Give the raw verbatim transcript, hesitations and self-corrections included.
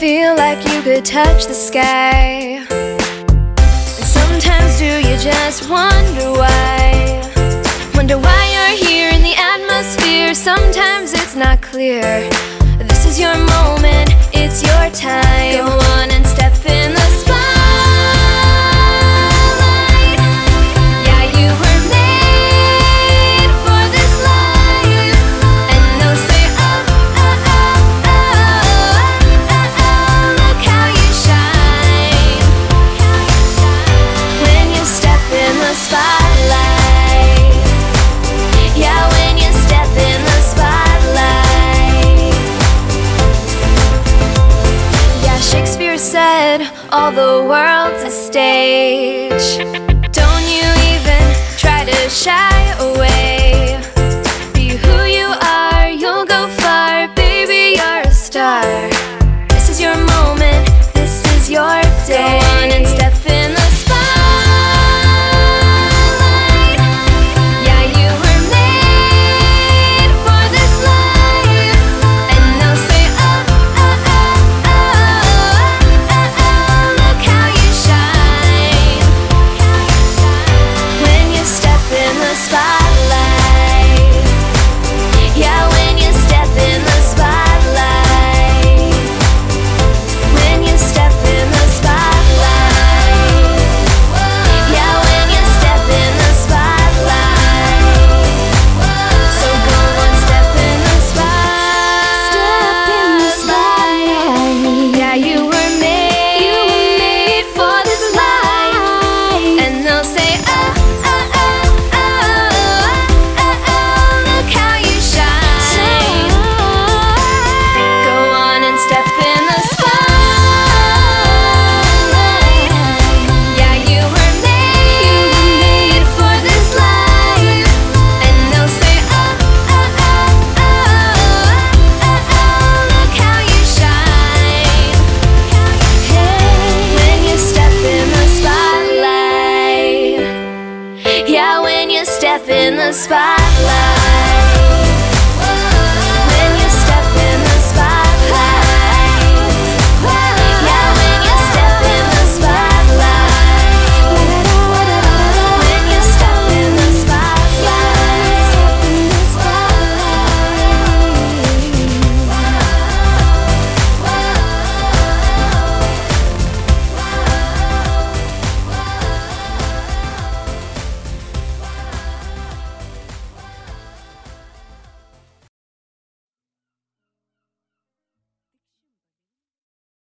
feel like you could touch the sky. And sometimes do you just wonder why? Wonder why you're here in the atmosphere. Sometimes it's not clear. This is your moment, it's your time. Go on and step in the spotlight. Yeah, you were made for this life. And they'll say, oh, oh, oh, oh, oh, oh, look how you shine when you step in the spotlight. Yeah, when you step in the spotlight. Yeah, Shakespeare said, all the world's a stage. Don't you even try to shy away. Be who you are, you'll go far. Baby, you're a star. This is your moment, this is your day. Go on and step in the spotlight. Yeah, you were made for this life. And they'll say, oh, oh, oh, oh, oh, oh, look how you shine when you step in the spotlight. Yeah, when you step in the spotlight. When you step in the spotlight. Yeah, when you step in the spotlight. So go on, step in the spotlight. Step in the spotlight. Yeah, you were made, you were made for this life. And they'll say, oh, oh, oh, oh, oh, oh, look how you shine. Go on and step in the spotlight. Yeah, you were made for this life. And they'll say, oh, oh, oh, oh, oh, oh, look how you shine. When you step in the spotlight. Yeah, when you step in the spotlight.